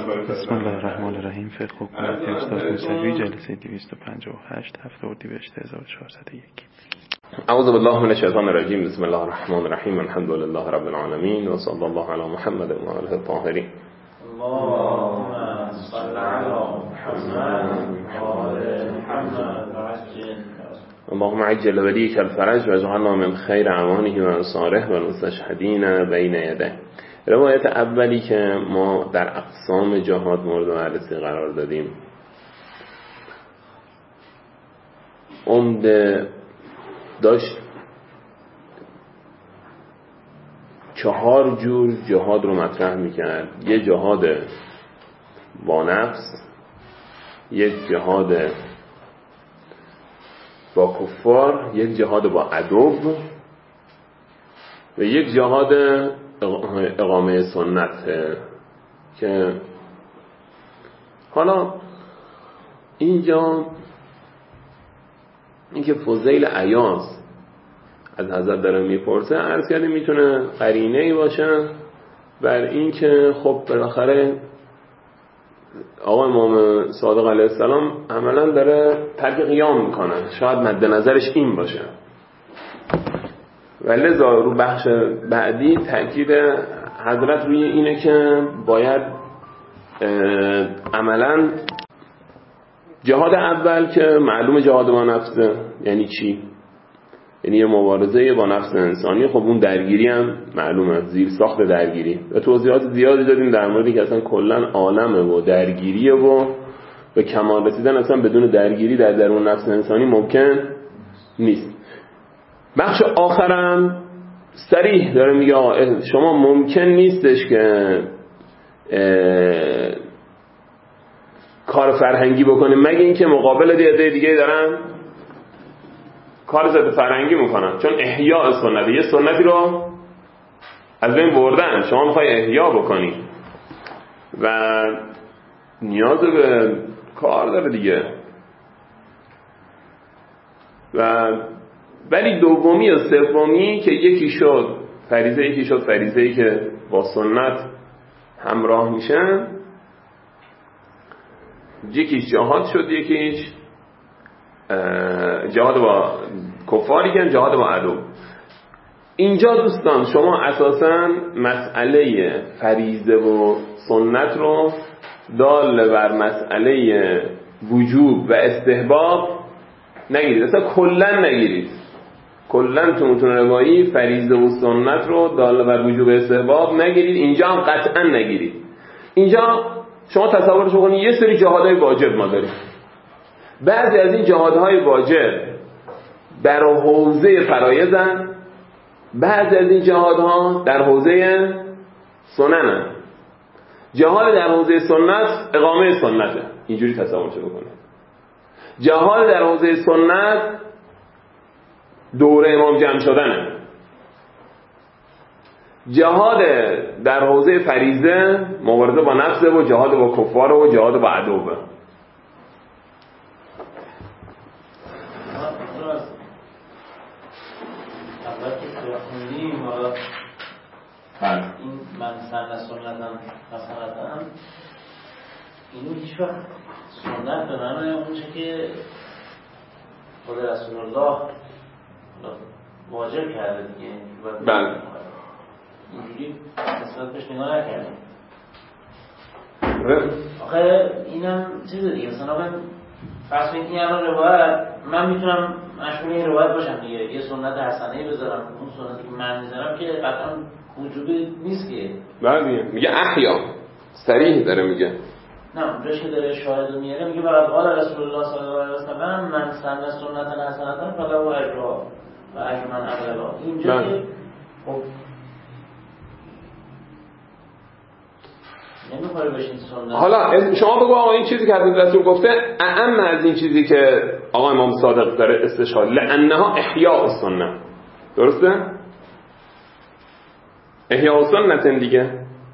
بسم الله الرحمن الرحیم. فقه حکومت استاد موسوی، جلسه 258 هفته اردیبهشت 1401. اعوذ بالله من الشیطان الرجیم. بسم الله الرحمن الرحیم. الحمد لله رب العالمین و صلی الله علی محمد و آله الطاهرین. اللهم صل علی محمد و آل محمد اللهم عجل ولیک الفرج و اجعلنا من خیر اعوانه و انصاره و المستشهدین بین یدیه. روایت اولی که ما در اقسام جهاد مورد بررسی قرار دادیم، عمده داشت 4 جور جهاد رو مطرح میکرد. یه جهاد با نفس، یک جهاد با کفار، یک جهاد با عدو و یک جهاد اقامه سنت. که حالا اینجا اینکه فضیل عیاض از حضرت داره میپرسه، عرض کردیم میتونه قرینه‌ای باشه بر این که خب بالاخره آقا امام صادق علیه السلام عملا داره ترک قیام میکنه، شاید مد نظرش این باشه. و لذا رو بخش بعدی تأکید حضرت روی اینه که باید عملا جهاد اول که معلوم جهاد با نفسه یعنی چی؟ یعنی یه مبارزه با نفس انسانی. خب اون درگیری هم معلومه، زیر ساخت درگیری و توضیحات زیادی دادیم در موردی که اصلا کلن عالمه و درگیریه و به کمال رسیدن اصلا بدون درگیری در درون نفس انسانی ممکن نیست. بخش آخرم صریح داره میگه شما ممکن نیستش که کار فرهنگی بکنیم مگه اینکه مقابل دیگه دیگه دارن کار ضد فرهنگی میکنن، چون احیاء سنت، یه سنتی رو از بین بردن، شما میخوای احیا بکنی و نیاز به کار داره دیگه. و ولی دومی و سومی که یکی شد فریضه، یکی شد فریضه‌ای که با سنت همراه میشن، یکیش جهاد شد، یکیش جهاد با کفاری که جهاد با عدو. اینجا دوستان شما اساساً مسئله فریضه و سنت رو دال بر مسئله وجوب و استحباب نگیرید، اصلا کلن نگیرید. کلن تو متون روایی فریضه و سنت رو دال بر وجوب و استحباب نگیرید. اینجا هم قطعا نگیرید. اینجا شما تصورش بکنید یه سری جهادهای واجب ما داریم. بعضی از این جهادهای واجب در حوزه فرایضن، بعضی از این جهادها در حوزه سننن. جهاد در حوزه سنت اقامه سنته، اینجوری تصورش بکنید. جهاد در حوزه سنت دوره امام جمع شدنه. جهاد در حوزه فریضه مبارزه با نفسه و جهاد با کفار و جهاد با عدوه. این من سنتم مثلا اینو هیچ وقت سنت به معنی اونچه که خود رسول الله واجب کرده دیگه. بله. اینجوری نسبت بهش نگاه نکردیم. آخه اینم چیز دیگه، مثلا من فرض کنید این الان روایت من میتونم مشمول این روایت باشم دیگه، یه سنت حسنه بذارم، اون سنتی که من میذارم که قطعا وجوبی نیست که. بله میگه احیا، صریح داره میگه. نه اونجاش که داره شاهد رو میاره میگه برای قال رسول الله صلی الله علیه و سلم من سن سنتا حسنه فلا و اجرها و اجر من عملها. اینجا که خب نمیخوره بشین سنت. حالا شما بگو آقا این چیزی که حضرت رسول گفته اعم از این چیزی که آقا امام صادق داره استشهاد، لانها احیاء السنه، درسته؟ احیاء السنه دیگه.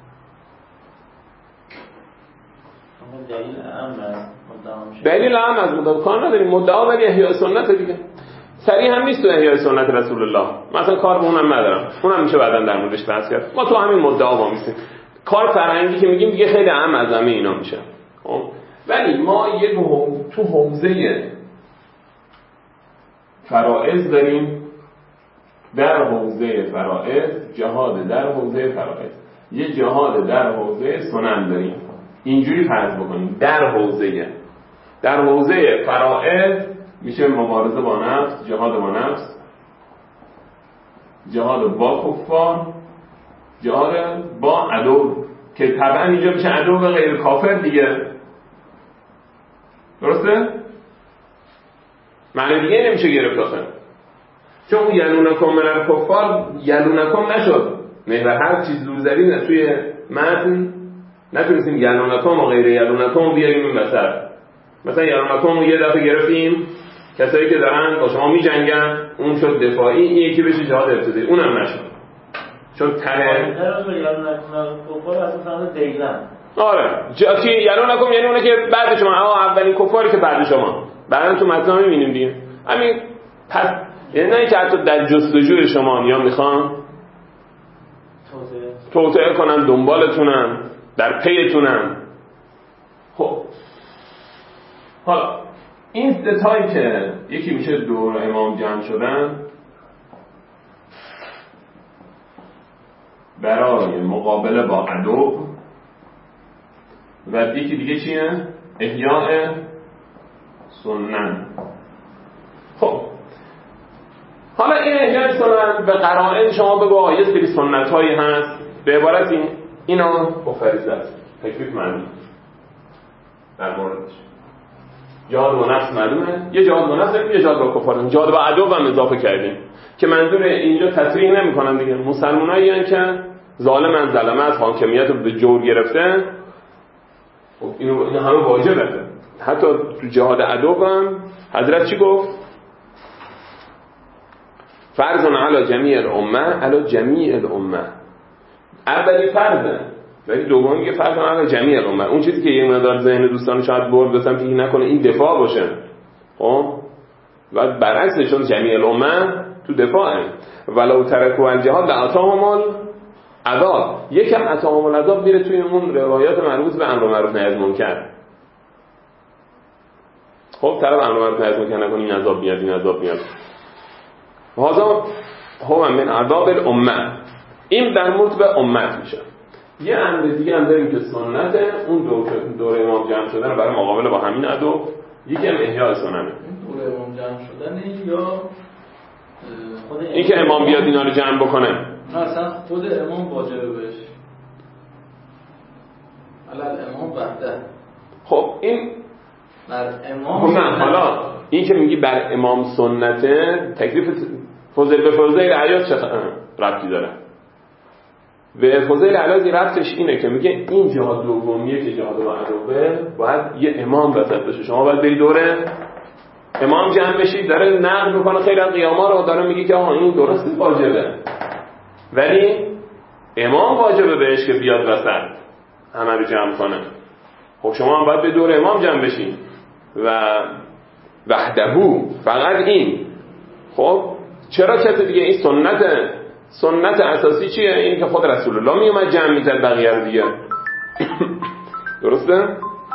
دلیل اعم از مدعا کار نداریم، مدعا ولی احیاء سنت دیگه. صریح هم نیست تو احیاء سنت رسول الله. مثلا کار به اونم ندارم، اونم میشه بعداً در موردش بحث کرد. ما تو همین مدعا وامیسیم. کار فرهنگی که میگیم دیگه خیلی اهم از همه اینا میشه. خب ولی ما یه تو حوزه فرائض داریم، در حوزه فرائض جهاد، در حوزه فرائض یه جهاد در حوزه سنن داریم. اینجوری فرض بکنیم در حوزه فرائض میشه مبارزه با نفس، جهاد با نفس، جهاد با کفار، جهاد با عدو که طبعا اینجا میشه عدو غیر کافر دیگه. درسته؟ معنی دیگه نمیشه گرفت آخه، چون اون یلونکم من الکفار یلونکم نشد، مهر هر چیز لوزری توی متن نتونستیم یلونکم و غیر یلونکم بیاریم این وسط. مثلا یلونکم رو یه دفعه گرفتیم، کسایی که دارن با شما میجنگن اون شد دفاعی، این یکی بشه جهاد ابتدایی، اونم نشد چون ته آره که یلونکم یعنی اونه که بعد شما، اولین کفاری که بعد شما، بعدا تو متن میبینیم دیگه. همین پس یعنی نه که حتی در جستجوی شما یا میخوان توطئه کنن، دنبالتونن، در پیتونن. خب حالا این ستایی که یکی میشه دور امام جمع شدن برای مقابله با عدو، و یکی دیگه چیه؟ احیاء سنن. خب حالا این احیاء سنن به قرائن شما بگو یه سری سنت هایی هست، به عبارت اینا با فریضه است، تکلیف معلوم در موردش. جهاد با نفس معلومه، یه جهاد با نفس، یه جهاد با کفار، جهاد با عدو هم اضافه کردیم که منظور اینجا تصریح نمی‌کنن دیگه. مسلمانایی هستن که ظالمن، ظلمه، از حاکمیت رو به جور گرفته. خب اینو همه واجبه. حتی تو جهاد عدو هم حضرت چی گفت؟ فرض علی جمیع الامه، علی جمیع الامه. اولی فرضه، ولی دومی که فرض علی جمیع الامه. اون چیزی که یه مقدار ذهن دوستان شاید برد بسم که نکنه این دفاع باشه، خب و برعکسش چون جمیع الامه تو دفاعه. ولو ترکوا الجهاد لاتاهم العذاب. یکم اتاهم العذاب میره توی اون روایات مربوط به امر معروف نهی از منکر. خب طرف امر معروف نهی از منکر نکنه، این عذاب میاد، این عذاب میاد. هذا هو من عذاب الامه. این در مورد به امت میشه. یه امر دیگه هم داریم که سنت اون دور امام جمع شدن برای مقابله با همین عدو، یکی هم احیاء سننه. دور امام جمع شدن یا خود این که امام بیاد اینا رو جمع بکنه، نه اصلا خود امام واجبه بهش، علل امام وحده. خب این بر امام نه، حالا این که میگی بر امام سنته، تکلیف فضیل به فضیل عیاض چه ربطی داره؟ به فضیل عیاض ربطش اینه که میگه این جهاد دومیه که جهاد با عدوه، باید یه امام وسط باشه. شما باید بری دوره امام جمع بشید. داره نقل میکنه خیلی از قیاما رو، داره میگه که این درسته واجبه، ولی امام واجبه بهش که بیاد وسط همه رو جمع کنه. خب شما هم باید به دور امام جمع بشید و وحدهو، فقط این. خب چرا کسی دیگه؟ این سنت اساسی چیه؟ این که خود رسول الله میومد جمع میزد بقیه رو دیگه. درسته؟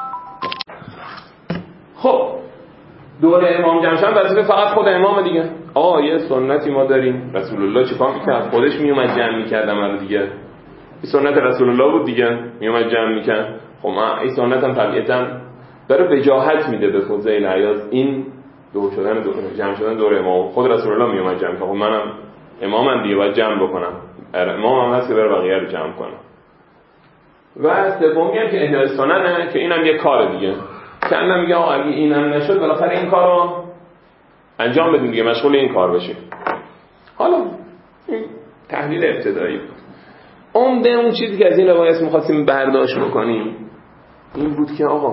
خب دور امام جمع شدن وظیفه فقط خود امام دیگه. یه سنتی ما داریم، رسول الله چیکار میکرد؟ خودش میومد جمع میکرد همه رو دیگه. این سنت رسول الله بود دیگه، میومد جمع میکرد. خب این سنت هم طبیعتاً داره وجاهت میده به فضیل عیاض، این دور شدن جمع شدن دور امام. خود رسول الله میومد جمع کنه. خب منم امامم دیگه باید جمع بکنم. امام هم هست که بره بقیه رو جمع کنه. و سومی هم که احیاء سننه که اینم یه کار دیگه. که انا میگه اگه اینم نشد بالاخره این کارو انجام بدیم دیگه، مشغول این کار بشیم. حالا این تحلیل ابتدایی بود. اون چیزی که از این روایت می‌خواستیم برداشت بکنیم این بود که آقا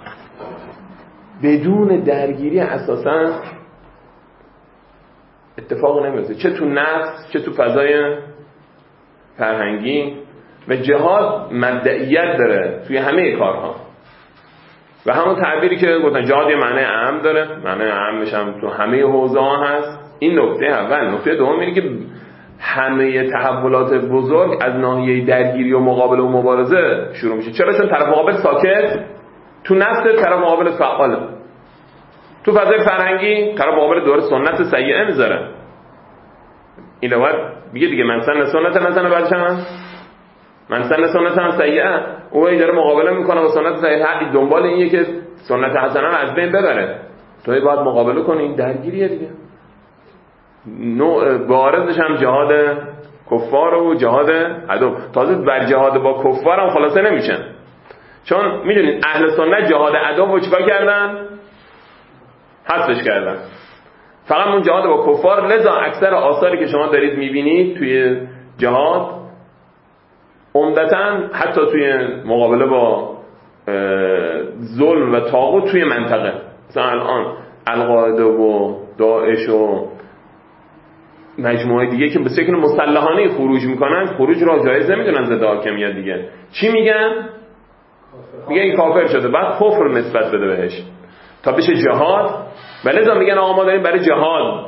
بدون درگیری اساساً اتفاق نمیفته، چه تو نفس چه تو فضای فرهنگی. و جهاد مبدئیت داره توی همه کارها و همون تعبیری که گفتن جهاد یه معنی عام داره، معنی عامش هم تو همه حوزه ها هست. این نکته اول. نکته دوم اینه که همه تحولات بزرگ از ناحیه درگیری و مقابله و مبارزه شروع میشه. چرا؟ چون طرف مقابل ساکت، تو نفس طرف مقابل فعاله. تو فضای فرهنگی طرف مقابل دور سنت سیئه میذاره. این وقت میگه دیگه من سن سنت نزنه بچه‌م، من سن سنت هم سیئه، اون داره مقابله میکنه با سنت سیئه، دنبال اینه که سنت حسنه رو از بین ببره. توی باید مقابله کنی، این درگیریه دیگه. نوع بارزش هم جهاد کفار و جهاد عدو. تازه بر جهاد با کفار هم خلاصه نمیشن، چون میدونید اهل سنت جهاد عدو رو چیکار کردن؟ حذفش کردن. فقط اون جهاد با کفار. لذا اکثر آثاری که شما دارید میبینید توی جهاد عمدتاً حتی توی مقابله با ظلم و طاغوت توی منطقه، مثلا الان القاعده و داعش و مجموعه دیگه که به شکل مسلحانه خروج میکنن، خروج را جایز نمیدونن ضد حاکمیت دیگه. چی میگن؟ میگن این کافر شده، بعد کفر نسبت بده بهش تا بشه جهاد. ولی لذا میگن آقا ما داریم برای جهاد.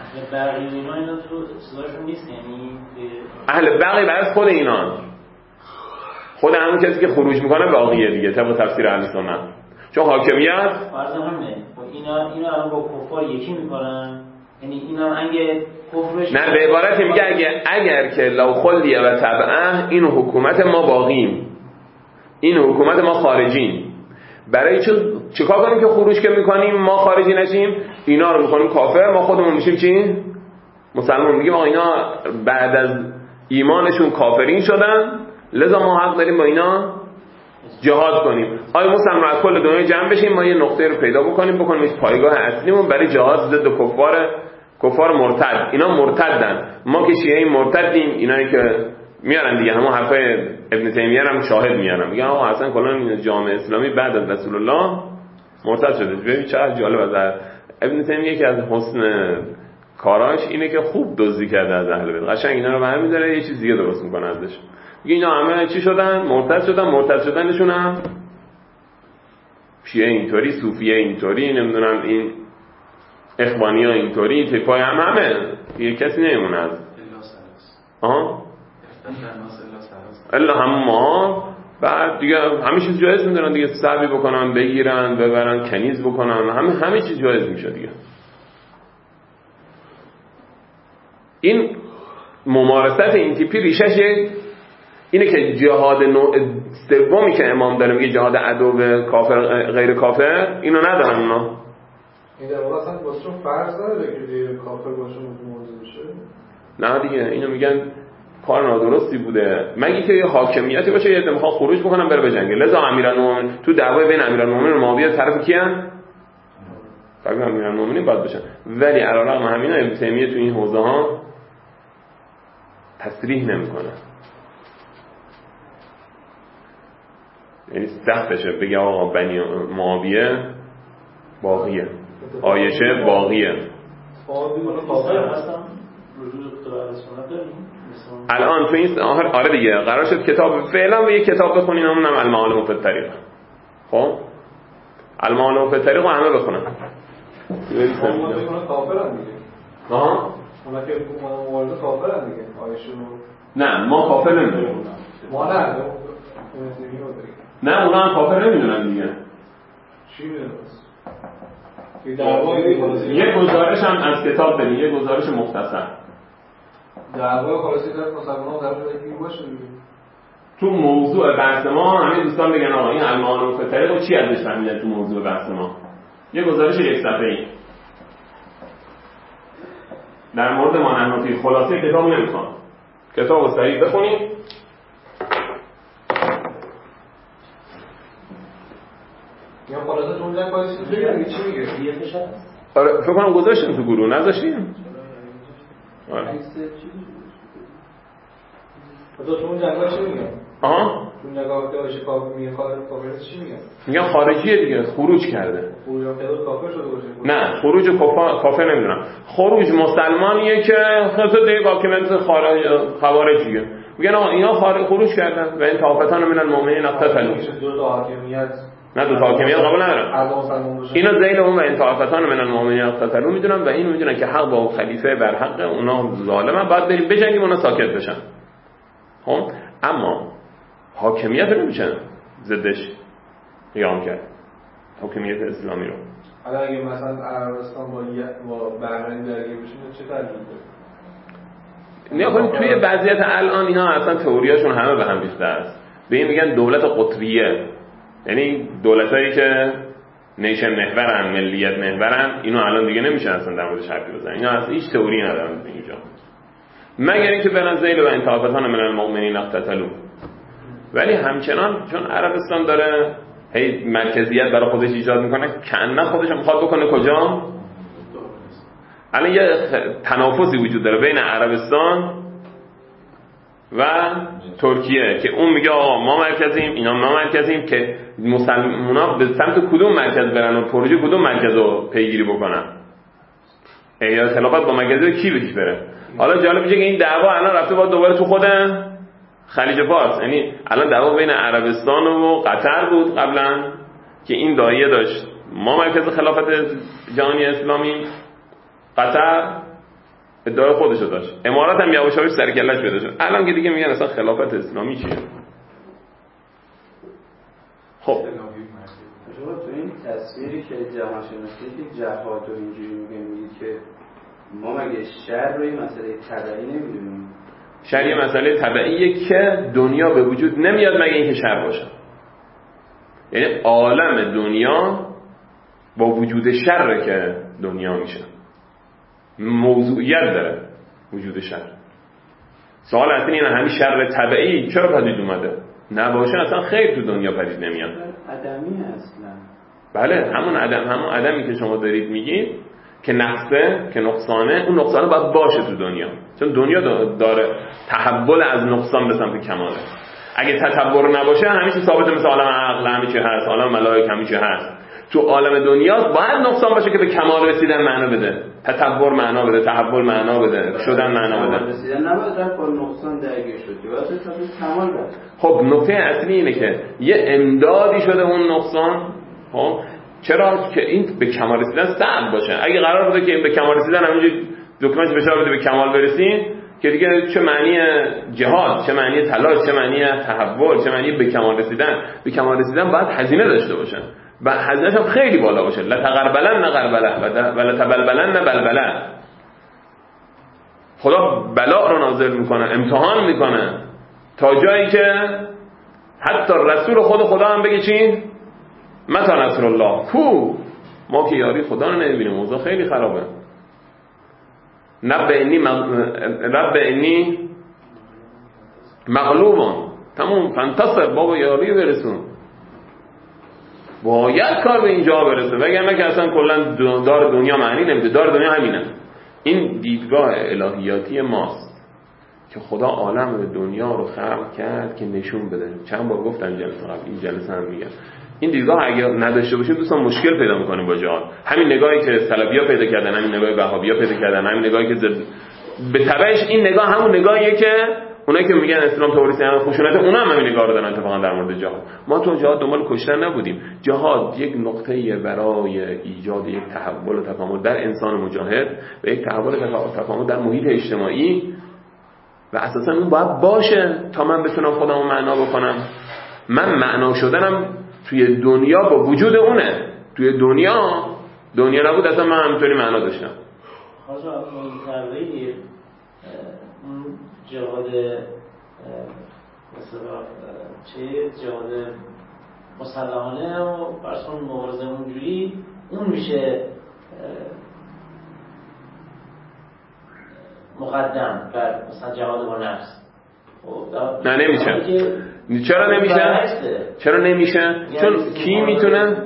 اهل بغی برای خود اینان، خود همون کسی که خروج میکنه باقیه دیگه طبق تفسیر اهل سنت. چون حاکمیت فرض همینه، اینا الان با کفار یکی میکنن، یعنی اینا اگه کفرش نه، به عبارتی میگه اگر که لو خلیه و تبعه، این حکومت ما باقیم، این حکومت ما خارجیم. برای چیکار کنیم که خروج که میکنیم ما خارجی نشیم؟ اینا رو میکنیم کافر، ما خودمون میشیم چی؟ مسلمان. میگیم آقا اینا بعد از ایمانشون کافرین شدن، لذا ما حق داریم با اینا جهاد کنیم. آیا مسلمان از کل دنیا جمع بشیم، ما یه نقطه رو پیدا بکنیم پایگاه اصلیمون برای جهاد ضد کفار مرتد. اینا مرتدن، ما که شیعه مرتدیم. اینایی که میارن دیگه همون حرفای ابن تیمیه هم شاهد میارن، میگن آقا اصلا کلا جامعه اسلامی بعد از رسول الله مرتد شده. ببین چقدر جالب. از ابن تیمیه که از حسن کاراش اینه که خوب دزدی کرده از اهل بیت، قشنگ اینا رو برمی‌داره یه چیز دیگه درست میکنه ازش. میگه اینا همه چی شدن؟ مرتد شدنشون هم شیعه اینطوری، صوفیه اینطوری، نمیدونم این اخوانی‌ها اینطوری، تکای همه یه کسی نمیمونه از الا هم ما. بعد دیگه همه چیز جایز میدونن دیگه، سعی بکنن بگیرن ببرن کنیز بکنن، همه چیز جایز میشه دیگه. این ممارست این تیپی ریشش اینه که جهاد نوع سومی که امام داره میگه جهاد عدو کافر غیر کافر، اینو ندارن اونا. این در واقع اصلا واسه فرض نداره که کافر باشه متمرد بشه. نه دیگه، اینو میگن کار نادرستی بوده، مگه که یه حاکمیتی باشه یه عده میخواد خروج بکنن بره بجنگه. لذا امیرالمومنین تو دعوای بین امیرالمومنین و معاویه طرف کیان؟ طرف امیرالمومنین باید باشن. ولی علیرغم همینا ابن تیمیه تو این حوزه ها تصریح نمیکنه، یعنی سختشه بگه آقا بنی معاویه باقیه، عایشه باقیه. الان تو این آره دیگه قرار شد کتاب فعلا به یک کتاب بخونین، اونم المعالم فی الطریق. خب المعالم فی الطریق رو همه بخونن. کافرن دیگه. آها اونا که مورد کافرن دیگه. عایشه نه ما کافر نمیدونیم. ما نه اونا هم کافر نمیدونن دیگه. چی میدونن؟ یه گزارش هم از کتاب داریم، یه گزارش مختصر. دعوای خلاصی داره مسلمان‌ها در این باشه دیگه. تو موضوع بحث ما همه دوستان بگن آقا این المعالم فی الطریق چی ازش فهمیدن تو موضوع بحث ما. یه گزارش یک صفحه‌ای در مورد مانعاتی خلاصه کتاب نمیخوام. کتابو سریع بخونید. یا خلاصه اون جای کاری چی میگه؟ یه فشار. آره فکر کنم گذاشتم تو گروه، نذاشتین؟ آره. تو اون جنگا چی میگه؟ آها. اون جنگا که باشه کافر میگه، کافر چی میگه؟ میگن خارجیه دیگه، خروج کرده. خروج کرده کافر شده باشه. نه خروج کافر نمیدونم. خروج مسلمانیه که خاطر دیگه حاکمیت خوارجیه. میگن آقا اینا خروج کردن و این طائفتان من المؤمنین اقتتلوا. دو تا حاکمیت نه دو تا حاکمیت قبول ندارن. اینا ذیل اون و ان طائفتان من المؤمنین اقتتلوا میدونن و اینو میدونن که حق با خلیفه بر حق، اونا ظالمن، باید بریم بجنگیم اونا ساکت بشن. خب اما حاکمیت رو نمیشه ضدش قیام کرد، حاکمیت اسلامی رو. حالا اگه مثلا عربستان با بحرین درگیر بشه چه تغییری داره؟ نیا کنید توی وضعیت الان اینا اصلا تئوریاشون همه به هم ریخته است. به این میگن دولت قطریه، یعنی دولتایی که نیشن محورن، ملیت محورن، اینو الان دیگه نمیشه اصلا در موردش حرفی بزنن. اینا اصلا هیچ تئوری ندارن اینجا، مگر اینکه بنزیل و انطائفتان من المؤمنین اقتتلوا. ولی همچنان چون عربستان داره هی مرکزیت برای خودش ایجاد میکنه، کنه خودش میخواد بکنه کجا؟ الان یه تنافسی وجود داره بین عربستان و ترکیه که اون میگه آقا ما مرکزیم، اینا ما مرکزیم، که مسلمونا به سمت کدوم مرکز برن و پروژه کدوم مرکز رو پیگیری بکنن. یا خلافت با مرکزی کی بهش بره. حالا جالب میشه که این دعوا الان رفته با دوباره تو خود خلیج فارس، یعنی الان دعوا بین عربستان و قطر بود قبلا که این داعیه داشت ما مرکز خلافت جهانی اسلامی، قطر ادعای خودشو داشت، امارات هم یواش یواش سر کله‌اش پیدا شد. الان که دیگه میگن اصلا خلافت اسلامی چیه. خب شما تو این تصویری که جهانشناسی که جهاد و اینجوری میگید که ما مگه شر روی مسئله تبعی نمیدونیم؟ شر یه مسئله طبیعیه که دنیا به وجود نمیاد مگه اینکه شر باشه. یعنی عالم دنیا با وجود شر که دنیا میشه، موضوعیت داره وجود شر. سوال اصلی اینه همین شر طبیعی چرا پدید اومده؟ نباشه اصلا خیر تو دنیا پدید نمیاد. عدمی اصلا. بله همون عدمی که شما دارید میگید که نقصه، که نقصانه، اون نقصانه باید باشه تو دنیا، چون دنیا داره تحول از نقصان به سمت کماله. اگه تطور نباشه همیشه ثابته، مثل عالم عقل همیشه هست، عالم ملائک همیشه هست. تو عالم دنیا باید نقصان باشه که به کمال رسیدن معنا بده، تطور معنا بده، تحول معنا بده، شدن معنا بده. رسیدن نباید رفت با نقصان درگیر شد، باید تا کمال رسید. خب نکته اصلی اینه که یه امدادی شده اون نقصان. خب چرا که این به کمال رسیدن صعب باشه. اگه قرار بوده که این به کمال رسیدن همینجوری دکمه‌اش بشار بده به کمال برسیم، که دیگه چه معنی جهاد، چه معنی تلاش، چه معنی تحول، چه معنی به کمال رسیدن. به کمال رسیدن باید هزینه داشته باشه و هزینه‌ش هم خیلی بالا باشه. لتقربلن غربله و لتبلبلن بلبله. خدا بلا رو نازل میکنه، امتحان میکنه تا جایی که حتی رسول خدا هم بگه چی؟ متی نصر الله، کو ما که یاری خدا رو نمیبینیم، اوضاع خیلی خرابه. رب انی مغلوبون، تموم فانتصر، بابا یاری برسون، باید کار به اینجا برسه، وگرنه که اصلا کلا دار دنیا معنی نمیده. دار دنیا همینه. این دیدگاه الهیاتی ماست که خدا عالم دنیا رو خلق کرد که نشون بده. چند بار گفتم جلسه قبل، این جلسه هم میگم، این دیدگاه اگه نداشته باشیم دوستان مشکل پیدا میکنیم با جهان. همین نگاهی که سلفی‌ها پیدا کردن، همین نگاهی وهابی‌ها پیدا کردن، همین نگاهی که به تبعش این نگاه همون نگاهیه که اونایی که میگن اسلام تئوریسین خشونت، اونا هم همین نگاه رو دارن اتفاقا در مورد جهاد. ما تو جهاد دنبال کشتن نبودیم. جهاد یک نقطه‌ای برای ایجاد یک تحول و تکامل در انسان مجاهد و یک تحول و تکامل در محیط اجتماعی، و اساسا اون باید باشه تا من بتونم خودمو معنا بکنم. من معنا شدنم توی دنیا با وجود اونه. توی دنیا نبود اصلا من همینطوری معنا داشتم. حاجا منطقه‌ای اون جهاد مثلا چه جهاد مسلحانه و برسون مبارزه اونجوری اون میشه مقدم بر مثلا جهاد با نفس. نه نمیشه. چرا نمیشه؟ چون کی میتونه؟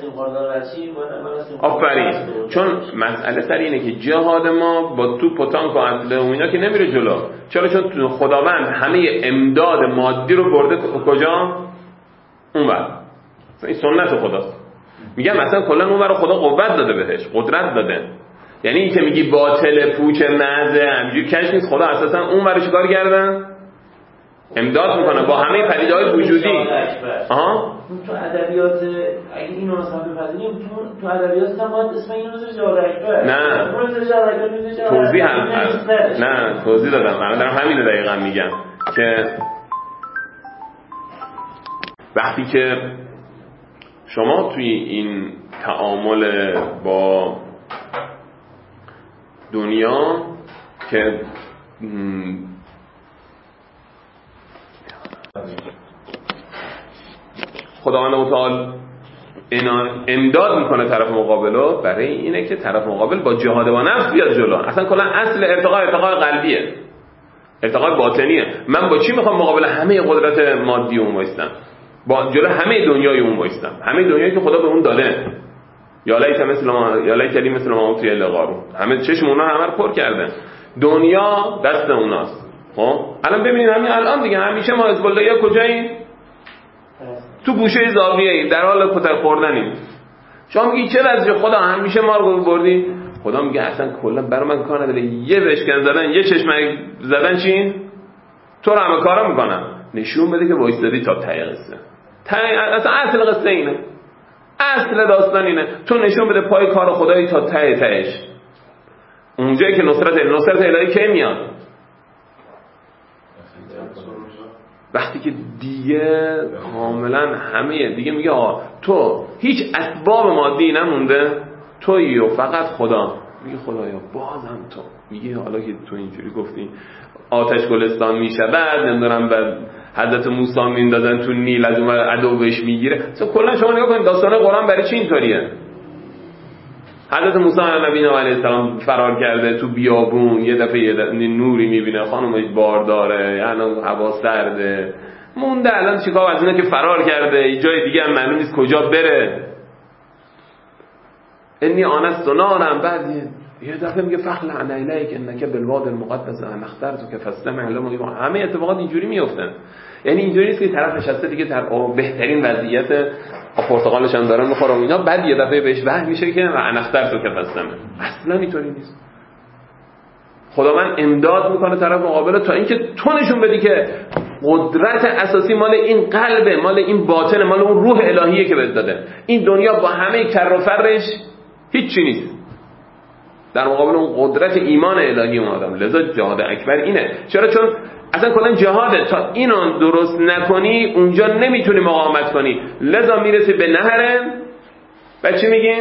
آفرین. چون مسئله سر اینه که جهاد ما با توپ و تانک و اسلحه و اینا که نمیره جلو. چون خداوند همه امداد مادی رو برده کجا؟ اونور. این سنت خداست. میگم مثلا کلا اونور خدا قوت داده بهش، قدرت داده. یعنی این که میگی باطل پوچ نزه همینجوری کش نیست. خدا اساسا اونور چیکار کردن؟ امداد میکنه با همه پدیده‌های وجودی. تو ادبیات اگه اینو مثلا بپذیریم تو ادبیات هم باید اسم اینو بذاری جهاد اکبر. نه توضیح نه توضیح دادم. من دارم همین رو دقیقاً میگم که وقتی که شما توی این تعامل با دنیا که خداوند متعال امداد میکنه طرف مقابلو، برای اینه که طرف مقابل با جهاد با نفس بیاد جلو. اصلا کلا اصل ارتقاء قلبیه، ارتقاء باطنیه. من با چی میخوام مقابل همه قدرت مادی اون وایستم؟ با جلو همه دنیای اون وایستم، همه دنیایی که خدا به اون داده. یا لیت مثل ما اوتی قارون، همه چشم اونا همه رو پر کرده، دنیا دست اوناست. خب الان ببینید همین الان دیگه همیشه ما حزب الله کجاییم؟ تو گوشه زاویه‌ایم، در حال کتر خوردنیم. شما میگی چه وضعی خدا همیشه ما رو بردی؟ خدا میگه اصلا کلا برای من کار نداره، یه بشکن زدن، یه چشمک زدن چین تو رو همه کارا میکنم. نشون بده که وایستادی تا ته قصه. اصلا اصل قصه اینه، اصل داستان اینه. تو نشون بده پای کار خدایی تا ته تهش. اونجایی که نصرت الهی کی میاد؟ وقتی که دیگه کاملا همه دیگه میگه تو هیچ اسباب مادی نمونده، تویی و فقط خدا. میگه خدایا بازم تو میگه حالا که تو اینجوری گفتی آتش گلستان میشه، بعد نمیدونم بعد حضرت موسی میندازن تو نیل، از اون عدو بهش میگیره. کلا شما نگاه کنید داستان قرآن برای چی اینطوریه؟ حضرت موسی نبی علیه السلام فرار کرده تو بیابون، یه دفعه نوری میبینه، خانمش بارداره، یعنی هوا سرده، مونده الان چیکار از اینه که فرار کرده جای دیگه هم معلوم نیست کجا بره. انی آنست نارم، بعد یه دفعه میگه فخلع عن الیک انک بالواد المقدس انا اخترتک فاستمع لما. همه اتفاقات اینجوری میافتن. یعنی اینجوری نیست که طرف نشسته دیگه در بهترین وضعیت پرتقالش هم داره میخوره و اینا، بعد یه دفعه بهش وحی میشه که انا اخترتک فاستمع. اصلا اینطوری نیست. خدا من امداد میکنه طرف مقابل تا اینکه تو نشون بدی که قدرت اساسی مال این قلبه، مال این باطن، مال اون روح الهیه که بهت داده. این دنیا با همه کر و فرش هیچ چی نیست در مقابل اون قدرت ایمان الهی اون آدم. لذا جهاد اکبر اینه. چرا؟ چون اصلا کلا جهاده تا اینو درست نکنی اونجا نمیتونی مقاومت کنی. لذا میرسی به نهر، بعد چی میگین؟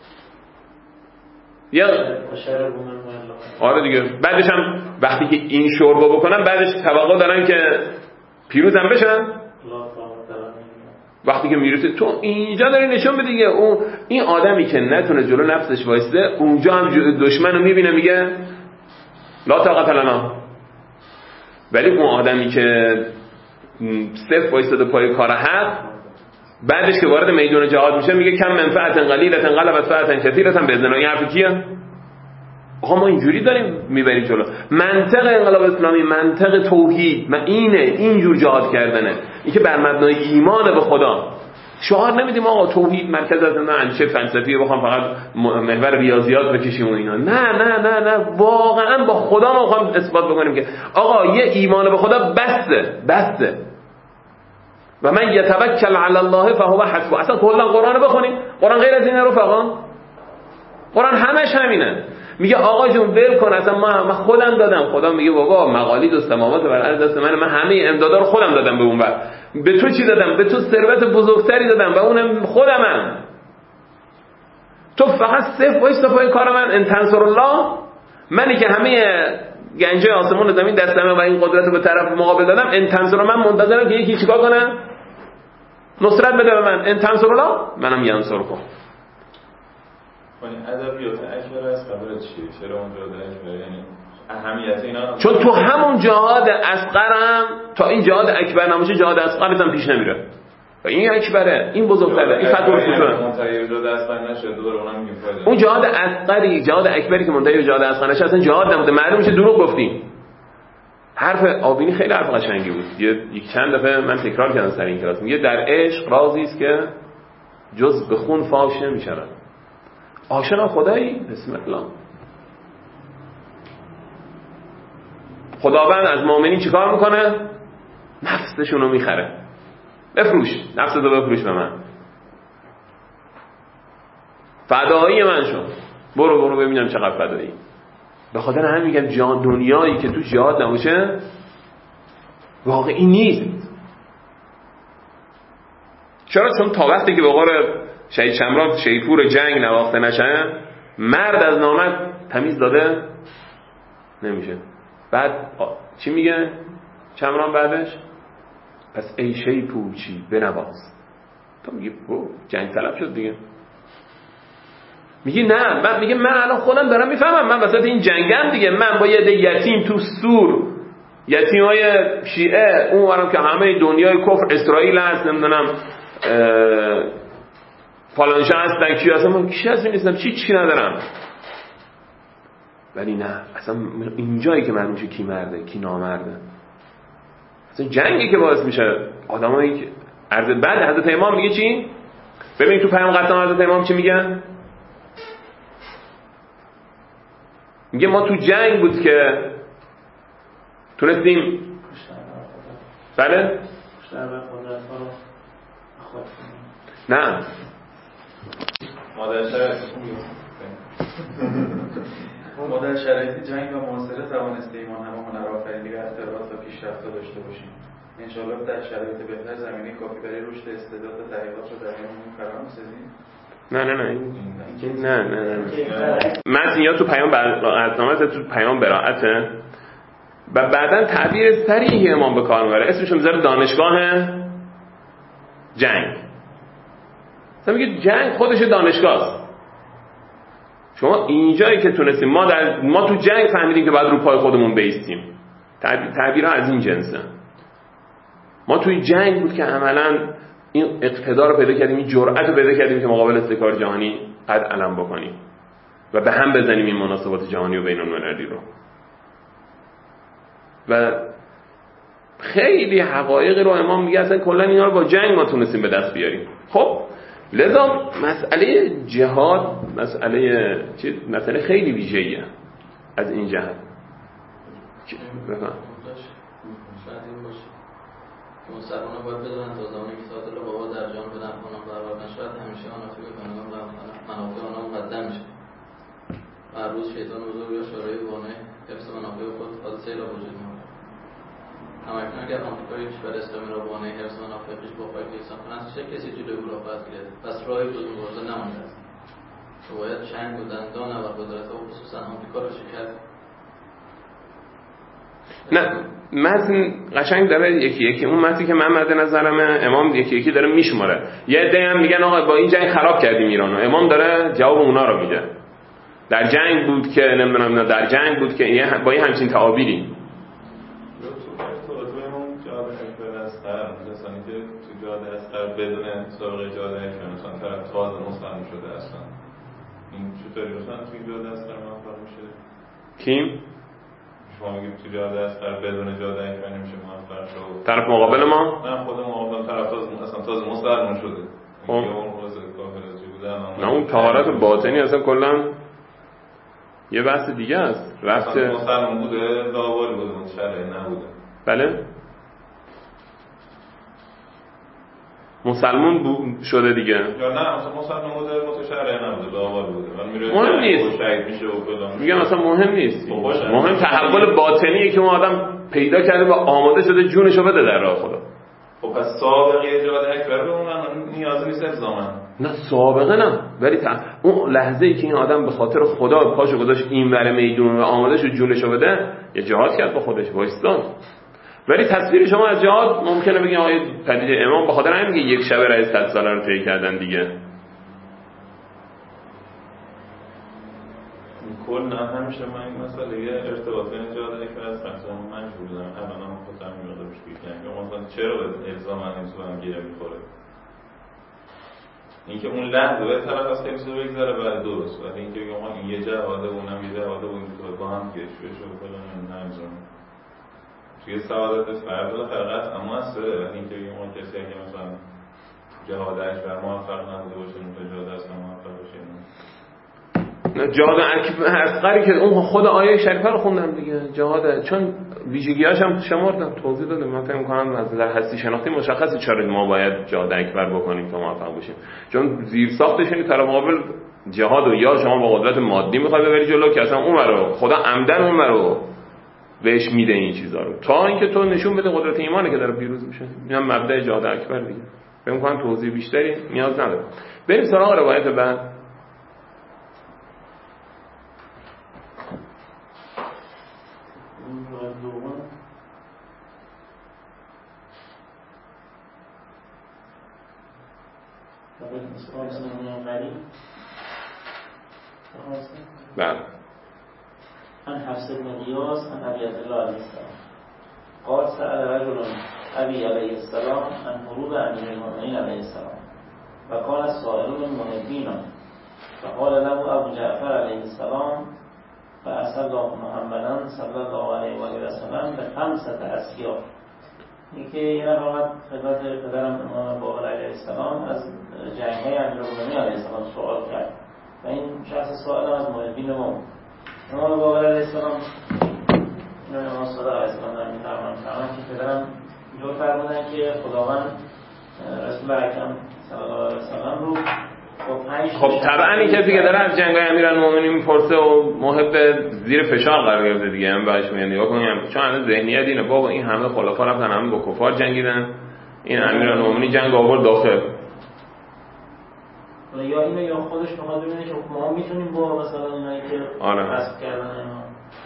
یا آره دیگه، بعدش هم وقتی که این شوربو بکنن بعدش توقع دارن که پیروزم بشن. وقتی که میرسه تو اینجا داری نشون بده دیگه این آدمی که نتونه جلو نفسش وایسته، اونجا هم دشمن رو میبینه میگه لا طاقت لنا. ولی اون آدمی که صفر وایسته پای کار حق، بعدش که وارد میدان جهاد میشه میگه کم منفعت قلیلة غلبت فئة کثیرة باذن. این حرف کیه؟ ما اینجوری داریم میبریم جلو. منطق انقلاب اسلامی منطق توحید، اینجور جهاد کردنه، این که بر مبنای ایمان به خدا. شعار نمیدیم آقا توحید مرکز از اندیشه فلسفی بخوام فقط محور ریاضیات بکشیم و اینا. نه واقعا با خدا ما میخوام اثبات بکنیم که آقا یه ایمان به خدا بسته و من یتوکل علی الله فهو حسبه. اصلا کلا قرآن رو بخونیم، قرآن غیر از اینه رفقا، قرآن همش همینه. میگه آقا جون ول کن، اصلا من خودم دادم. خدا میگه بابا مقالید و سماوات بر عرض دست من همه امدادا رو خودم دادم به اون ور. به تو چی دادم؟ به تو ثروت بزرگتری دادم و اونم خودمم. تو فقط صفر وایستا پای کار من. ان تنصر الله، منی که همه گنجای آسمان و زمین دستمه و این قدرت رو به طرف مقابل دادم. ان تنصر، من منتظرم که یکی چیکار کنه؟ نصرت بده به من. ان تنصر الله منم ینصرکم. ادبیات اکبر از خبرت چیه؟ چرا اون جهاد اکبر؟ یعنی اهمیت اینا، چون تو همون جهاد اصغرم تا این جهاد اکبر نمیشه، جهاد اصغرت هم پیش نمیره. و این اکبره، این بزرگتره، این فتح الفتوح. منتهی جهاد اصغر نشه دوباره اونم میگیم فایده. اون جهاد اصغری، جهاد اکبری که منتهی جهاد اصغر نشه اصلا جهاد نبوده، معلوم میشه دروغ گفتیم. حرف آبینی خیلی حرف قشنگی بود. یک چند دفعه من تکرار کردم سر این کلاس. میگه در عشق رازی است که جز به خون فاش نمیشود. آشنا خدایی؟ بسم الله. خداوند از مؤمنین چیکار میکنه؟ نفسشون رو میخره. بفروش، نفستو بفروش به من، فدایی من شو، برو ببینم چقدر فدایی. به خاطر همین میگم دنیایی که تو جهاد نباشه واقعی نیست. چرا؟ چون تا وقتی که به قول شهید شمران شیپور جنگ نواخته نشه، مرد از نامرد تمیز داده نمیشه. بعد چی میگه شمران بعدش؟ پس ای شیپور چی بنواز. تو میگی جنگ طلب شد دیگه. میگی نه، بعد میگه من الان خودم دارم میفهمم، من وسط این جنگم دیگه، من با یه ده یتیم تو سور، یتیمای شیعه اون ورم که همه دنیای کفر اسرائیل هست، نمیدونم فلانجا هستن، کی هستن، من کی هستم نیستم، چی ندارم. ولی نه، اصلا اینجایی که معلوم میشه کی مرده کی نامرده. اصلا جنگی که باعث میشه آدمایی که بعد حضرت امام میگه چی؟ ببین تو پیام قسم حضرت امام چی میگن؟ میگه ما تو جنگ بود که تونستیم بله؟ نه ما در شرایط جنگ و محاصره توانسته ایمان همه هنرآفرینی و اختراعات و پیشرفت‌ها داشته باشیم. انشاءالله در شرایط بهتر زمینه کافی برای رشد استعداد و تحقیقات رو در میان فراهم سازیم. نه متن یا تو پیام برنامه تو پیام براءته و بعداً تعبیر صریح امام به کار میبره، اسمش میذاره دانشگاه جنگ. مثلا میگه جنگ خودش دانشگاه است. شما اینجایی که تونستیم ما تو جنگ فهمیدیم که باید رو پای خودمون بایستیم. تعبیرها از این جنسه. ما توی جنگ بود که عملاً این اقتدار رو پیدا کردیم، این جرأت رو پیدا کردیم که مقابل استکبار جهانی قد علم بکنیم و به هم بزنیم این مناسبات جهانی و بین المللی رو. و خیلی حقایقی رو امام میگه اصلا کلا اینا رو با جنگ ما تونستیم به دست بیاریم. خب لذا مسئله جهاد مسئله خیلی ویژه‌ایه از این جهت. بفهم مسلمان‌ها باید بدونن تا زمانی که ساعت را بابا در جان بدن کنم برابر نشود همیشه منافع کنم و منافع آنها مقدم میشه. هر روز شیطان بزرگ یا شورای وانه حفظ منافع خود حادثه را وجود می‌آورد. همکنون اگر آمریکای کشور اسلامی را وانه حفظ منافع خویش با پای یکسان کنند چه کسی جلوی او را خواهد گرفت؟ پس راهی جز مبارزه نمانده است. باید چنگ و دندان و قدرت‌ها و خصوصا آمریکا را شکست. نه متن قشنگ داره یکی اون متنی که من مد نظرمه امام یکی داره میشماره. یه عده هم میگن آقا با این جنگ خراب کردیم ایرانو. امام داره جواب اونا رو میده. در جنگ بود که نمیدونم، در جنگ بود که با این همچین تعابیری بدون سابقه جهاد اکبر مثلا طرف تازه مسلمان شده اصلا این چطوری مثلا توی جهاد اصغر موفق میشه؟ کیم؟ شما میگید توی جهاد اصغر بدون جهاد اکبر نمیشه موفق شد. طرف مقابل ما؟ نه خود مقابل طرف تازه مسلمان شده. خب اون روز کافر بودن. نه اون طهارت باطنی اصلا کلا یه بحث دیگه است. رفت مسلمان بوده داوری بوده متشرعی نبوده. بله مسلمان شده دیگه یا نه مثلا مسلمان بوده متشرعی نبوده داوری بوده. مهم نیست. شهید میشه و فلان. میگم مثلا مهم نیست. مهم تحول باطنیه که اون آدم پیدا کرده و آماده شده جونشو بده در راه خدا. خب پس سابقه جهاد اکبر به اون نیاز نیست الزاما. نه سابقه نه، ولی اون لحظه‌ای که این آدم به خاطر خدا پاشو گذاشت این ور میدون و آماده شد جونشو بده، یه جهاد کرد با خودش وایستاد. ولی تصویر شما از جهاد ممکنه بگین آقای پدیده امام به خاطر همین یک شب رئیس 100 ساله رو طی کردن دیگه. کل نه همیشه من این مسئله یه ارتباط بین جهاد اکبر از مثلا مجبور بودم الانم خودم میاد روش بگم یا مثلا چرا به الزام این سوام گیره میخوره. اینکه اون لحظه به طرف از حفظ رو بگذاره برای درست، ولی اینکه بگم این یه جهاده اونم یه جهاده و این با هم گیش بشه و فلان نمیذارم توی سعادت فرد و خلقت اما اصله. ولی اینکه بگم اون کسی که مثلا جهاد اکبر موفق نبوده باشه اون جهاد اصلا موفق باشه جهاد اصغری که اون خود آیه شریفه رو خوندم دیگه، جهاد، چون ویژگی‌هاش هم شمردم توضیح دادم. من فکر می‌کنم از نظر هستی شناختی مشخصه چرا ما باید جهاد اکبر بکنیم تا موفق بشیم، چون زیر ساختش این طرف مقابل جهاد و یا شما با قدرت مادی می‌خوای ببری جلو که اصلا اون رو خدا عمدن اون رو بهش میده این چیزا رو، تا اینکه تو نشون بده قدرت ایمانه که داره پیروز میشه. اینم مبدأ جهاد اکبر دیگه. فکر می‌کنم توضیح بیشتری نیاز نداره. بریم سراغ روایت بعد. بله. عن حفص بن غياث عن ابي عبد الله عليه السلام قال سأل رجل ابي عليه السلام عن هروب امير المؤمنين عليه السلام وكان السائلون منبين فقال له ابو جعفر عليه السلام فأرسل الله محمدا صلى الله عليه وآله وسلم بخمسة أسياف. اینکه یه نفر آمد خدمت پدرم امام باقر علیه السلام از جنگ‌های امیرالمومنین علیه السلام سوال کرد و این شخص سوال از محبین ما امام باقر علیه السلام امام صادق علیه السلام در می‌فرمایند که پدرم اینطور فرمودن که خداوند رسول اکرم صلی الله علیه وسلم رو خب طبعا این کسی که داره از جنگ‌های امیرالمومنین میپرسه و محب زیر فشار قرار گرفته دیگه، هم بهش میگن نگاه کنیم چون الان ذهنیت اینه بابا این همه خلفا رفتن همه با کفار جنگیدن، این امیرالمومنین جنگ آورد داخل. یا اینو یا خودش میخواد ببینه که ما میتونیم با مثلا اینایی که رسم کردن اینا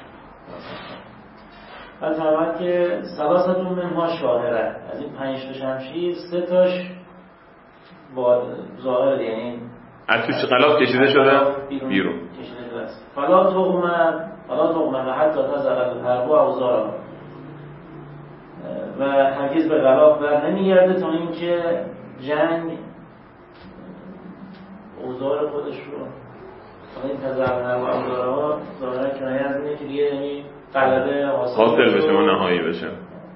بعد فرمود که ثلاثتون منها شاهره، از این 5 تا شمشیر 3 تاش با ظاهر یعنی از توش غلاف کشیده شده بیرون کشیده شده است. فلا تغمه و حتی تزغل الحرب و اوزارها و هرگز به غلاف بر نمیگرده تا اینکه جنگ اوزار خودش رو این تزغل الحرب و اوزارها ظاهرا کنایه از اینه که دیگه یعنی غلبه حاصل بشه و نهایی بشه.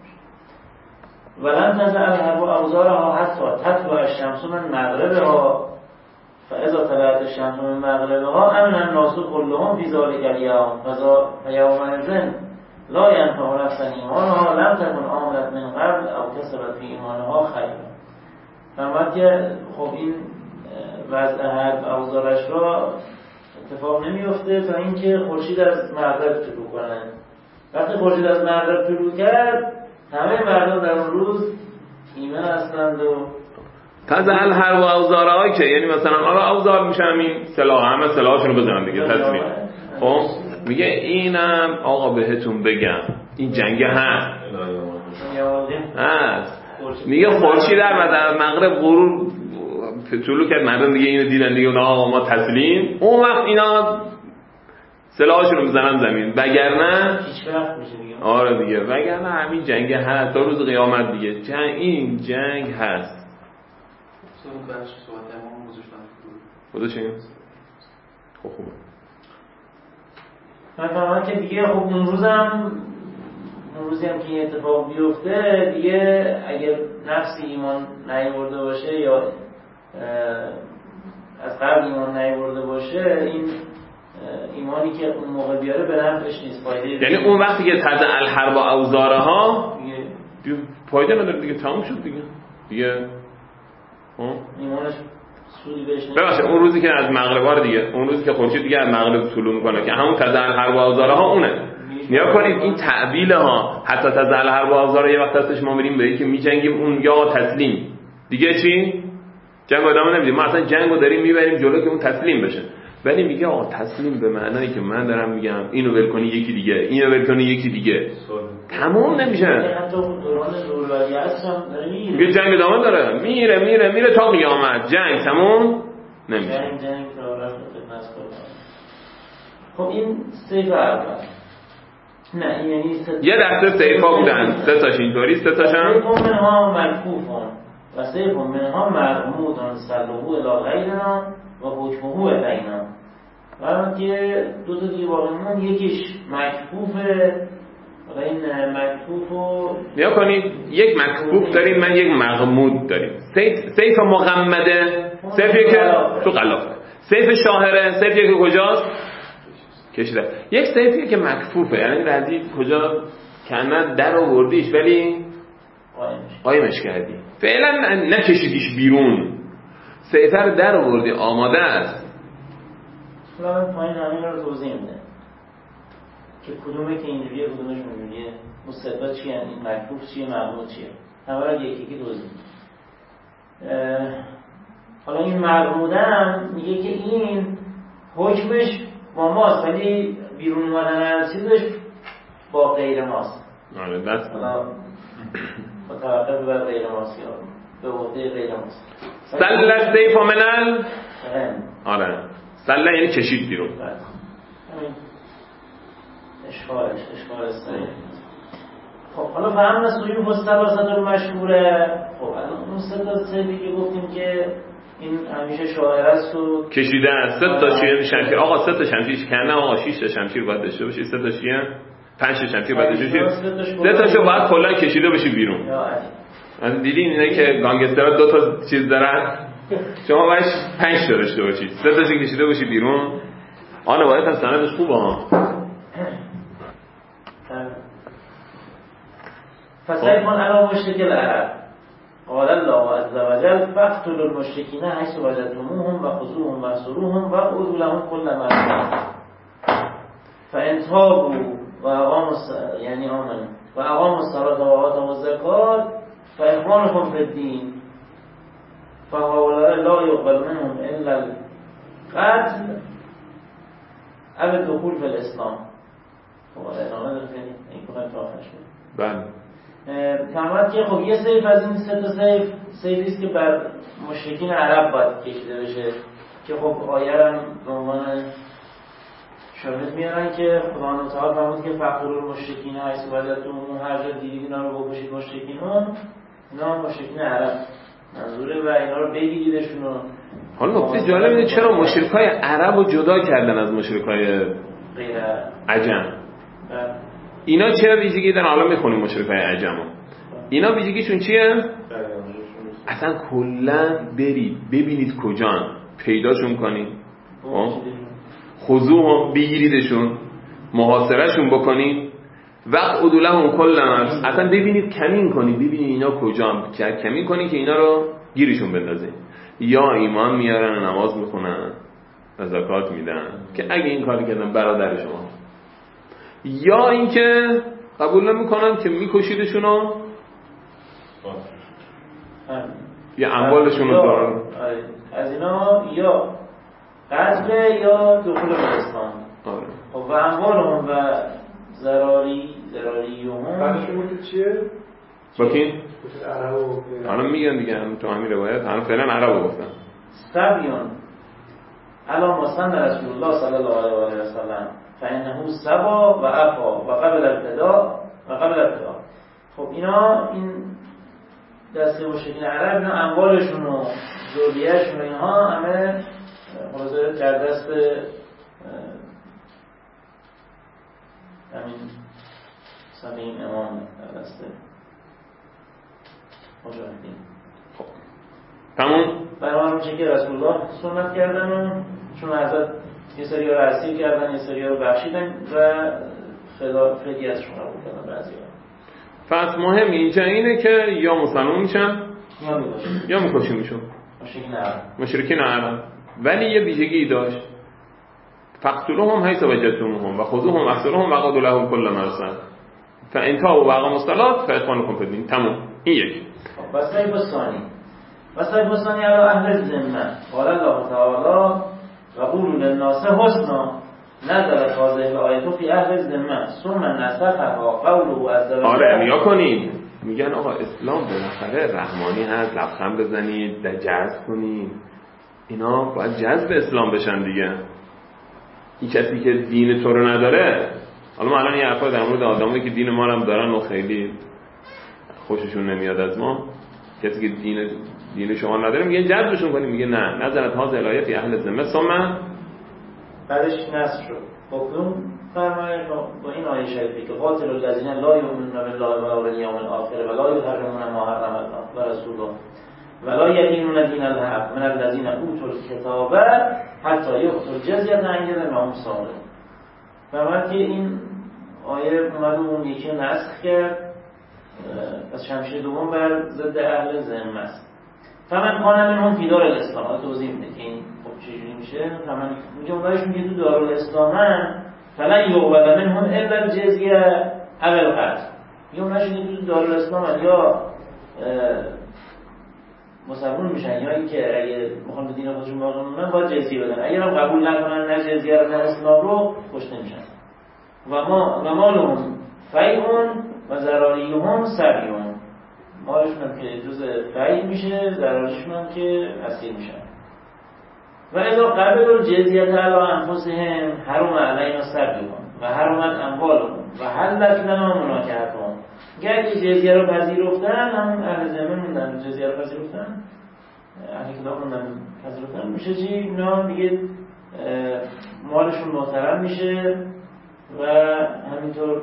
ولن تزغل الحرب و اوزارها حتی تطلع الشمس من مغربها فاذا طلعت الشمس من مغربها امن الناس كلهم في ذلك اليوم فيومئذ لا ينفع نفسا ایمانها لم تكن آمنت من قبل او کسبت في ایمانها خیرا. فرمود که خب این وضع حرب اوزارش را اتفاق نمیفته تا اینکه خورشید از مغرب طلوع کنه. وقتی خورشید از مغرب طلوع کرد همه مردم در اون روز ایمان هستند و تزغل الحرب و اوزارها که یعنی مثلا آره اوزار میشن این سلاح همه سلاحشون رو بزنن دیگه تصمیم. خب میگه اینم آقا بهتون بگم این جنگ هست میگه خورشید در مغرب غروب طلوع کرد مردم دیگه اینو دیدن دیگه اونا آقا ما تسلیم، اون وقت اینا سلاحشون رو میزنن زمین وگرنه هیچ وقت میشه دیگه. آره دیگه وگرنه همین جنگ هست تا روز قیامت دیگه این جنگ هست. اون بخش صحبت امام گذاشتن خب خوبه. من فهمم که دیگه خب اون روزی هم که این اتفاق بیفته دیگه اگر نفس ایمان نیاورده باشه یا از قبل ایمان نیاورده باشه این ایمانی که اون موقع بیاره به نفعش نیست، فایده یعنی اون وقتی که تزغل الحرب و اوزارها فایده نداره دیگه، تموم شد دیگه ایمانش سودی بهش نمیده. ببخشید اون روزی که از مغرب دیگه اون روزی که خورشید دیگه از مغرب طلوع میکنه که همون تزغل الحرب و اوزارها اونه. نیا کنید این تعبیل ها حتی تزغل الحرب و اوزارها یه وقت هستش ما میریم به اینکه میجنگیم اون یا تسلیم دیگه چی جنگ ادامه نمیدیم، ما اصلا جنگو داریم میبریم جلو که اون تسلیم بشه. ولی میگه آقا تسلیم به معنایی که من دارم میگم اینو ول کنی یکی دیگه اینو ول کنی یکی دیگه تموم نمیشه. حتی دوران ضروریات هم داره میگه جنگ ادامه داره میره تا قیامت جنگ تموم نمیشه. جنگ تا رفت خب این سیف اول نه یعنی یه دسته سیفا بودن 3 تاش اینطوری 3 تاش هم سیف منها ملفوفون و سیف منها مرمودن سلوه الی غیرنا و حکمه بیننا. برای که دو تا دیگه باقی مون یکیش مکفوفه و این مکفوفو نیا کنید یک مکفوف داریم من یک مغمود داریم. سیف مغمده سیفی که تو غلافه، سیف شاهره سیفی که کجاست کشیده. یک سیفیه که مکفوفه، یعنی ردی کجا کنه در آوردیش ولی قایمش کردی، فعلا نکشیدیش بیرون، سیفر در آوردی آماده است. من پایین همین رو توضیح میده که کدومه که اینجوریه کدومش اونجوریه، مصدق چیه، این مکفوف چیه، مغموم چیه، همه رو یکی یکی توضیح میده. حالا این مرمودم میگه که این حکمش با ماست ولی بیرون اومدن از چیزش با غیر ماست. آره دست حالا متوقف بر غیر ماست یا به عهده غیر ماست. سل سیف منل آره سل یعنی کشید بیرون. همین اشکال سیف. خب حالا فهمنا سوی مستباست رو مشهوره. خب اون سه تا سیفی که گفتیم که این همیشه شاعر است و کشیده است، 3 تا شمشیر. آقا 3 تا شمشیر کنه، آقا 6 تا شمشیر باید داشته باشی، 3 تا شیه 5 تا شمشیر باید داشته باشی، 3 تاشو باید کلا کشیده باشی بیرون. من دیدین اینا که گانگسترها 2 تا چیز دارن، شما باید 5 تا داشته باشید، 3 تاشو کشیده باشی بیرون. آن باید هم سندش خوبه ها. فسیفون علی مشرک العرب قال الله عز وجل فاقتلوا المشرکین حیث وجدتموهم وخذوهم واحصروهم واقعدوا لهم كل مرصد فإن تابوا وأقاموا يعني آمنوا وأقاموا الصلاة وآتوا الزكاة فإخوانكم في الدين فهؤلاء لا يقبل منهم إلا القتل أو الدخول في الإسلام. ولا نامه خیلی این بخوایم تا آخرش بود. بله. فهمد که خب یه سیف از این 3 تا سیفی است که بر مشرکین عرب باید کشیده بشه که خب آیه هم به عنوان شاهد میارن که خداوند تعالی فرمود که فقروا المشرکین حیث وجدتموهم، هر جا دیدید اینا رو بکشید مشرکین هم، اینا مشرکین عرب منظوره و اینا رو بگیریدشون. حالا نکته جالب اینه چرا مشرکای عرب رو جدا کردن از مشرکای غیر عجم. اینا چه ویژگی دارن؟ حالا میخونیم مشرکای عجمو. اینا ویژگیشون چیه؟ اصلا کلا برید ببینید کجان، پیداشون کنید، خضوع بگیریدشون، محاصرهشون بکنید، وقت عدولهم کل مرصد، اصلا ببینید کمین کنید، ببینید اینا کجان، کمین کنید که اینا رو گیرشون بندازید. یا ایمان میارن، نماز میخونن و زکات میدن که اگه این کاری کردن برادر شما، یا اینکه قبول نمیکنن که میکشیدشون و یا اموالشون رو دارن از اینا، یا قتل یا دخول اسلام. خب و اموالهم و ضراریهم بعدشون چیه؟ با کی؟ حالا میگن دیگه تو همین روایت هم فعلا عربو گفتن. سبیون علا مستند رسول الله صلی الله علیه و سلم فانه سبا و عفا و قبل ابتدا. خب اینا این دسته مشرکین عرب، اینا اموالشون و ذریه‌شون و اینها همه حاضر در دست همین سمیم امام در دست مجاهدین. خب تمام برای اون که رسول الله سنت کردن و چون حضرت یه سری رو اسیر کردن، یه سری رو بخشیدن و فدیه‌شون رو بردن بعضی‌ها. پس مهم اینجا اینه که یا مسلمان میشن یا میکشیمشون مشرکین عرب. ولی یه ویژگی داشت، فقتلوهم حیث وجدتموهم و خذوهم واحصروهم واقعدوا لهم كل مرصد فإن تابوا وأقاموا الصلاة فإخوانكم في الدين. تمام. این یک. وصیب الثانی علی اهل الذمه قال الله تعالی و قولوا للناس حسنا نزلت هذه الآیه فی اهل الذمه ثم نسخها قوله عز وجل. آره نیا کنید، میگن آقا اسلام بالاخره رحمانی هست، لبخند بزنید، جذب کنید، اینا باید جذب اسلام بشن دیگه. این کسی که دین تو رو نداره، حالا ما الان یه حرفا در مورد آدمایی که دین ما هم دارن و خیلی خوششون نمیاد از ما، کسی که دین شما نداره میگه جذبشون کنید، میگه نه نظرت هذه الآیه فی اهل الذمه ثم بعدش نصب شد. حکم فرمایید با این آیه شریفه که قاتل الذین لا یؤمنون بالله و بالیوم الاخر و لا یحرمون ما حرم الله و رسوله و لا یدینون دین الحق من الذین اوتوا الکتاب حتی یؤتوا الجزیة عن ید وهم صاغرون. فهمت که این آیه اومد و اون یکی رو نسخ کرد، پس شمشیر دوم بر ضد اهل ذمه است. فمن کان منهم فی دار الاسلام، توضیح میده که این خب چجوری میشه. فمن میگه اونایشون که تو دارالاسلامن فلن یقبل منهم الا الجزیه او القتل. میگه اونایشون که تو دارالاسلامن یا مسلمان میشن یا اینکه اگه میخوان به دین خودشون باقی بمونن باید جزیه بدن، اگر هم قبول نکنن نه جزیه رو نه اسلام رو کشته میشن. و مالهم فیعون و ذراریهم سبیون، مالشون هم که جز فیع میشه، ذراریشون هم که اسیر میشن. و اذا قبلوا الجزیه علی انفسهم حرم علینا سبیهم و حرمت اموالهم و حلت لنا مناکحتهم. اگه جزیه رو پذیرفتن، همون اهل ذمه موندن، جزیه رو پذیرفتن، اهل کتاب موندن پذیرفتن، میشه چی؟ اینا دیگه مالشون محترم میشه و همینطور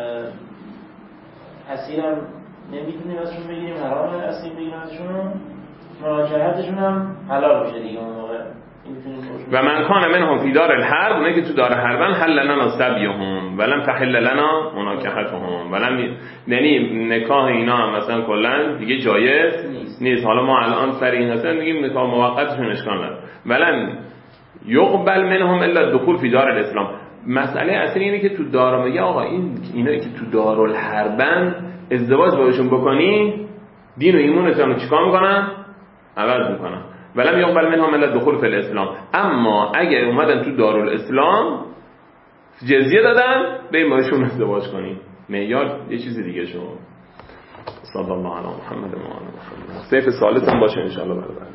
اسیرم نمیتونیم ازشون بگیریم، حرام اسیر بگیریم ازشون، مناکحتشون هم حلال میشه دیگه اون موقع. و من کان منهم فی دار الحرب، اونه که تو دار حربن، حل لنا سبیهم ولم تحل لنا مناکحتهم، ولم، یعنی نکاح اینا هم مثلا کلا دیگه جایز نیست. حالا ما الان سر این هستن میگیم نکاح موقتشون اشکال نداره. ولم یقبل منهم الا الدخول فی دار الاسلام. مسئله اصلی اینه که تو دار میگه آقا اینایی که تو دارالحربن ازدواج باشون بکنی دین و ایمونتون رو چیکار میکنن؟ عوض میکنن. ولم یقبل منهم الا الدخول فی الاسلام. اما اگه اومدن تو دارالاسلام جزیه دادن بریم باشون ازدواج کنی، معیار یه چیز دیگه شو. صلی الله علی محمد و آله محمد. سیف ثالث هم باشه ان شاء الله برابر.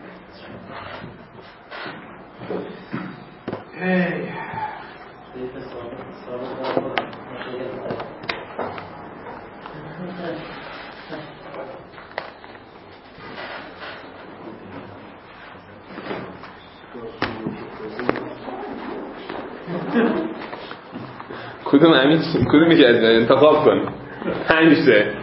کدومی که از انتخاب کنی؟ 5